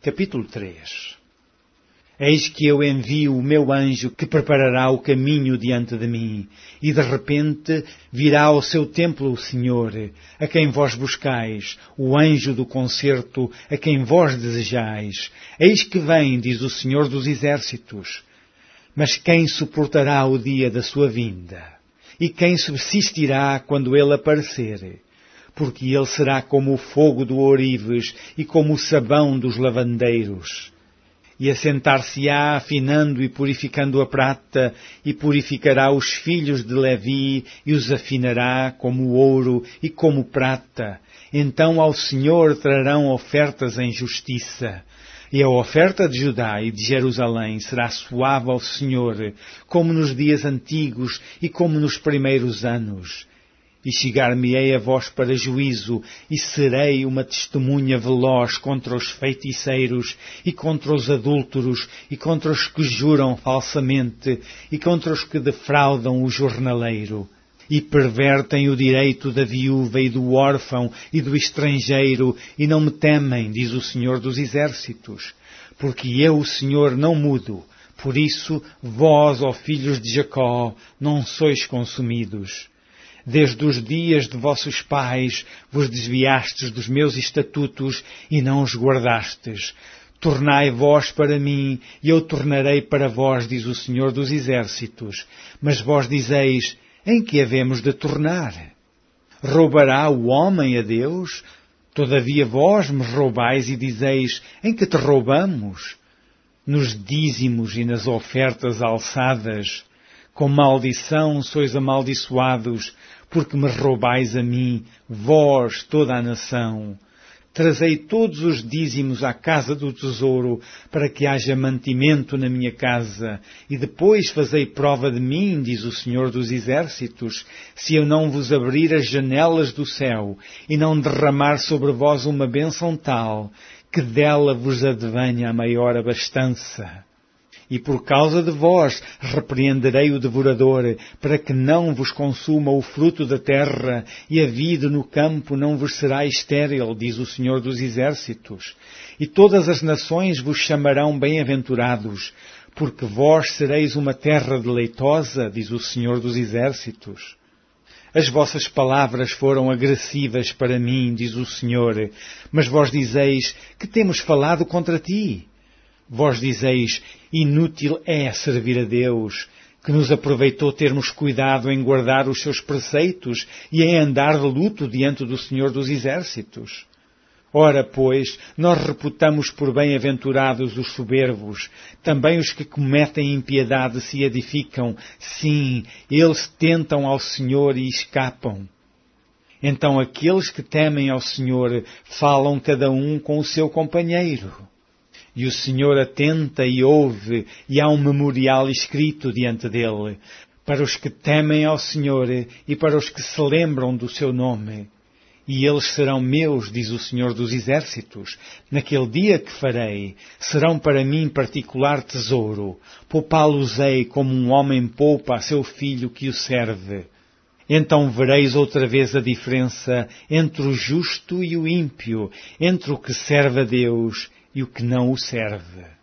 Capítulo 3. Eis que eu envio o meu anjo que preparará o caminho diante de mim, e de repente virá ao seu templo o Senhor, a quem vós buscais, o anjo do concerto, a quem vós desejais. Eis que vem, diz o Senhor dos Exércitos. Mas quem suportará o dia da sua vinda? E quem subsistirá quando ele aparecer? Porque ele será como o fogo do ourives e como o sabão dos lavandeiros. E assentar-se-á afinando e purificando a prata, e purificará os filhos de Levi, e os afinará como ouro e como prata. Então ao Senhor trarão ofertas em justiça. E a oferta de Judá e de Jerusalém será suave ao Senhor, como nos dias antigos e como nos primeiros anos. E chegar-me-ei a vós para juízo, e serei uma testemunha veloz contra os feiticeiros, e contra os adúlteros, e contra os que juram falsamente, e contra os que defraudam o jornaleiro, e pervertem o direito da viúva e do órfão e do estrangeiro, e não me temem, diz o Senhor dos Exércitos, porque eu, o Senhor, não mudo. Por isso, vós, ó filhos de Jacó, não sois consumidos. Desde os dias de vossos pais vos desviastes dos meus estatutos e não os guardastes. Tornai vós para mim, e eu tornarei para vós, diz o Senhor dos Exércitos. Mas vós dizeis, em que havemos de tornar? Roubará o homem a Deus? Todavia vós me roubais e dizeis, em que te roubamos? Nos dízimos e nas ofertas alçadas. Com maldição sois amaldiçoados, porque me roubais a mim, vós, toda a nação. Trazei todos os dízimos à casa do tesouro, para que haja mantimento na minha casa, e depois fazei prova de mim, diz o Senhor dos Exércitos, se eu não vos abrir as janelas do céu, e não derramar sobre vós uma bênção tal, que dela vos advenha a maior abastança. E por causa de vós repreenderei o devorador, para que não vos consuma o fruto da terra, e a vide no campo não vos será estéril, diz o Senhor dos Exércitos. E todas as nações vos chamarão bem-aventurados, porque vós sereis uma terra deleitosa, diz o Senhor dos Exércitos. As vossas palavras foram agressivas para mim, diz o Senhor, mas vós dizeis, que temos falado contra ti? Vós dizeis, inútil é servir a Deus, que nos aproveitou termos cuidado em guardar os seus preceitos e em andar de luto diante do Senhor dos Exércitos. Ora, pois, nós reputamos por bem-aventurados os soberbos, também os que cometem impiedade se edificam, sim, eles tentam ao Senhor e escapam. Então aqueles que temem ao Senhor falam cada um com o seu companheiro. E o Senhor atenta e ouve, e há um memorial escrito diante dele, para os que temem ao Senhor e para os que se lembram do seu nome. E eles serão meus, diz o Senhor dos Exércitos. Naquele dia que farei, serão para mim particular tesouro. Poupá-los-ei como um homem poupa a seu filho que o serve. Então vereis outra vez a diferença entre o justo e o ímpio, entre o que serve a Deus e o que não o serve.